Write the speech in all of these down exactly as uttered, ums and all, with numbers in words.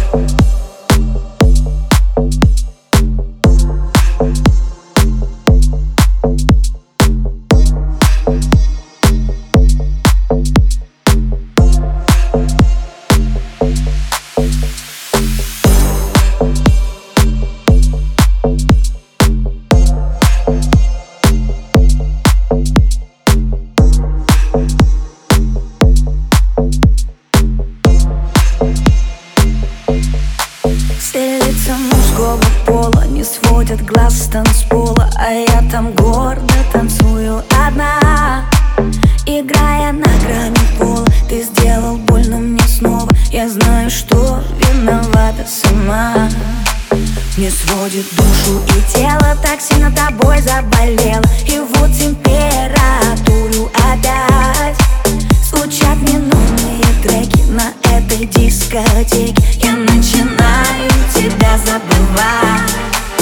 Лица мужского пола не сводят глаз с танцпола, а я там гордо танцую одна, играя на грани пола. Ты сделал больно мне снова, я знаю, что виновата сама. Мне сводит душу и тело, так сильно тобой заболела. И вот температуру опять звучат ненужные треки на этой дискотеке. Я начинаю тебя забывать.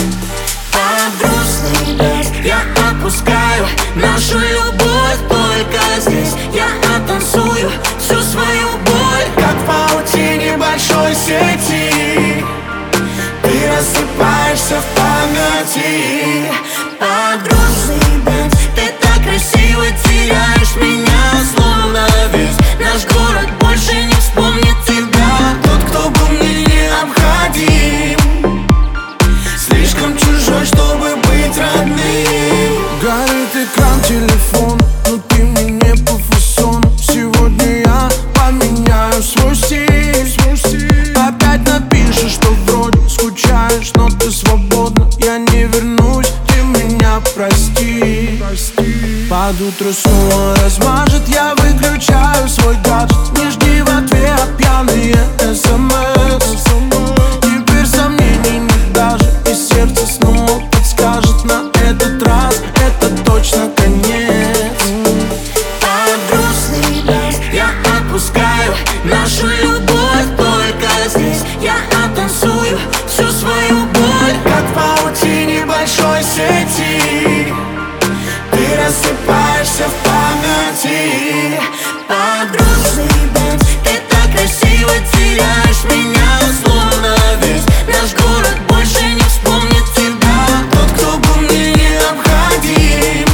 Под грустный бес я отпускаю нашу любовь только здесь. Я оттанцую всю свою боль, как в паутине большой сети. Ты рассыпаешься в памяти. Под грустный бес ты так красиво теряешь меня, словно весь наш город больше не вспомнит тебя. Тот, кто был мне необходим, слишком чужой, чтобы быть родным. Горит экран телефона, но ты мне не по фасону. Сегодня я поменяю свой стиль, свой стиль. Опять напишешь, что вроде скучаешь, но ты свободна. Я не вернусь, ты меня прости, прости. Под утро снова размажет, я выключаю свой гаджет. Не жди в ответ пьяные смс. Теперь сомнений нет даже, и сердце снова подскажет: на этот раз это точно конец. Под грустный бес я отпускаю нашу любовь только здесь. Я оттанцую всю свою боль, как в паутине большой сети. Ты рассыпаешься в памяти. Под грустный бес ты так красиво теряешь меня, словно весь наш город больше не вспомнит тебя. Тот, кто был мне необходим,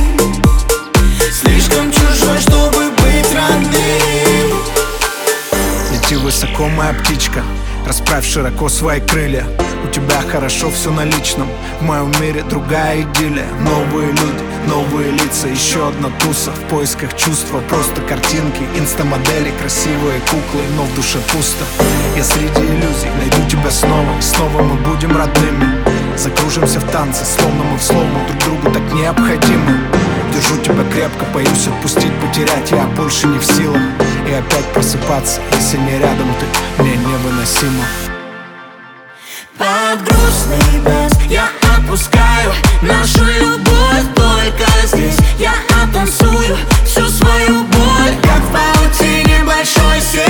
слишком чужой, чтобы быть родным. Лети высоко, моя птичка, расправь широко свои крылья. У тебя хорошо все на личном, в моем мире другая идиллия. Новые люди, новые лица, еще одна туса. В поисках чувства, просто картинки, инстамодели, красивые куклы, но в душе пусто. Я среди иллюзий найду тебя снова, и снова мы будем родными. Закружимся в танце, словно мы в слому, друг другу так необходимы. Держу тебя крепко, боюсь отпустить, потерять, я больше не в силах. И опять просыпаться, если не рядом ты, мне невыносимо. Под грустный бес я отпускаю нашу любовь только здесь. Я оттанцую всю свою боль, как в паутине большой сети.